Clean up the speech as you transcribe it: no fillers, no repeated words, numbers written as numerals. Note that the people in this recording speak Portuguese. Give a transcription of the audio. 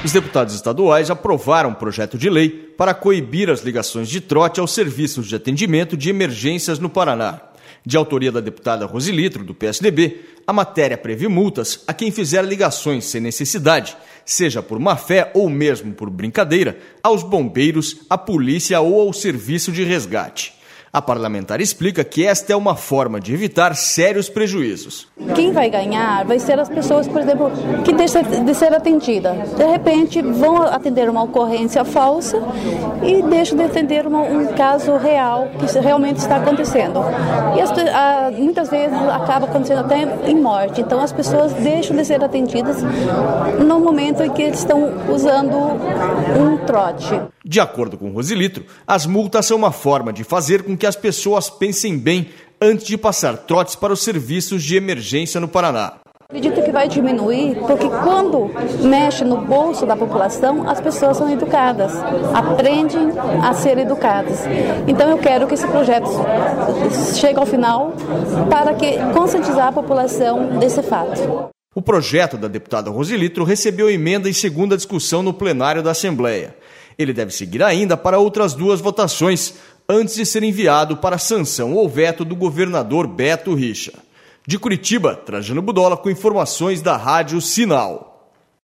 Os deputados estaduais aprovaram um projeto de lei para coibir as ligações de trote aos serviços de atendimento de emergências no Paraná. De autoria da deputada Rosilitro, do PSDB, a matéria prevê multas a quem fizer ligações sem necessidade, seja por má-fé ou mesmo por brincadeira, aos bombeiros, à polícia ou ao serviço de resgate. A parlamentar explica que esta é uma forma de evitar sérios prejuízos. Quem vai ganhar vai ser as pessoas, por exemplo, que deixam de ser atendidas. De repente vão atender uma ocorrência falsa e deixam de atender um caso real que realmente está acontecendo. E muitas vezes acaba acontecendo até em morte. Então as pessoas deixam de ser atendidas no momento em que eles estão usando um trote. De acordo com Rosilitro, as multas são uma forma de fazer com que as pessoas pensem bem antes de passar trotes para os serviços de emergência no Paraná. Acredito que vai diminuir, porque quando mexe no bolso da população, as pessoas são educadas, aprendem a ser educadas. Então eu quero que esse projeto chegue ao final para conscientizar a população desse fato. O projeto da deputada Rosilitro recebeu emenda em segunda discussão no plenário da Assembleia. Ele deve seguir ainda para outras 2 votações, antes de ser enviado para sanção ou veto do governador Beto Richa. De Curitiba, Trajano Budola com informações da Rádio Sinal.